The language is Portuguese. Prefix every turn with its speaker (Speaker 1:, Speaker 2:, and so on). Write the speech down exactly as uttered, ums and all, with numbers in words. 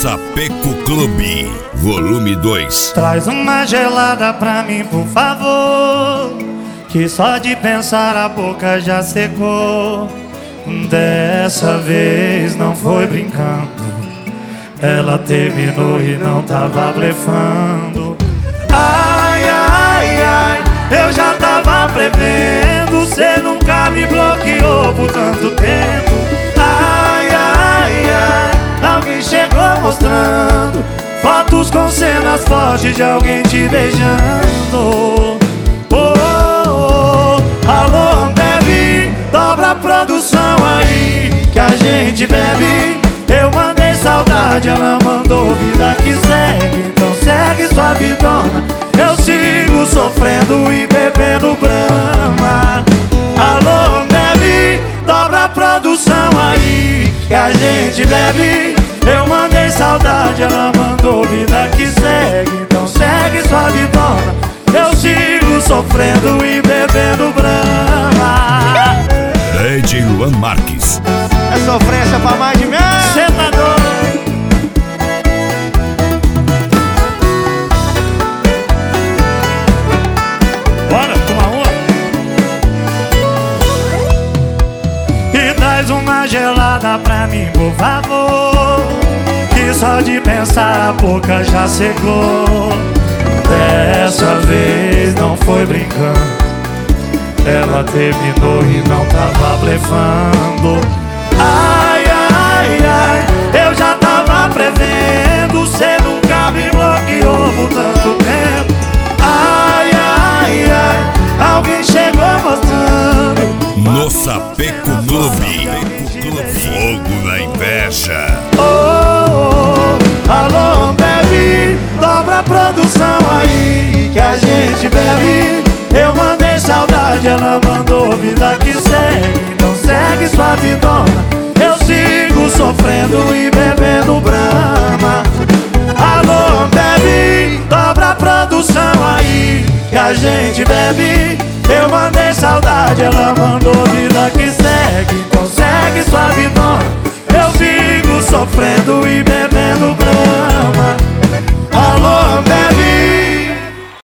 Speaker 1: Sapeco Clube, volume dois.
Speaker 2: Traz uma gelada pra mim, por favor, que só de pensar a boca já secou. Dessa vez não foi brincando, ela terminou e não tava blefando. Ai, ai, ai, eu já tava prevendo, cê nunca me bloqueou por tanto tempo. Ai, ai, ai, alguém chegou mostrando fotos com cenas fortes de alguém te beijando. Oh, oh, oh, alô, bebe, dobra a produção aí que a gente bebe. Eu mandei saudade, ela mandou vida que segue. Então segue sua vidona, eu sigo sofrendo e bebendo brama. Alô, bebe, dobra a produção aí que a gente bebe. Eu mandei saudade, ela mandou vida que segue. Então segue sua vidona, eu sigo sofrendo e bebendo brama.
Speaker 1: D J Luan Marques.
Speaker 3: É sofrência pra mais de mim.
Speaker 2: Cê tá doido? Bora tomar uma? E traz uma gelada pra mim, por favor, que só de pensar a boca já secou. Dessa vez não foi brincando, ela terminou e não tava blefando. Ai, ai, ai, eu já tava prevendo, cê nunca me bloqueou por tanto tempo. Ai, ai, ai, alguém chegou mostrando
Speaker 1: No Sapeco Clube, fogo na inveja.
Speaker 2: Oh, oh, alô, bebe, dobra a produção aí que a gente bebe. Eu mandei saudade, ela mandou vida que segue. Então segue sua vidona, eu sigo sofrendo e bebendo brama. Alô, bebe, dobra a produção aí que a gente bebe. Eu mandei saudade, ela mandou vida que segue.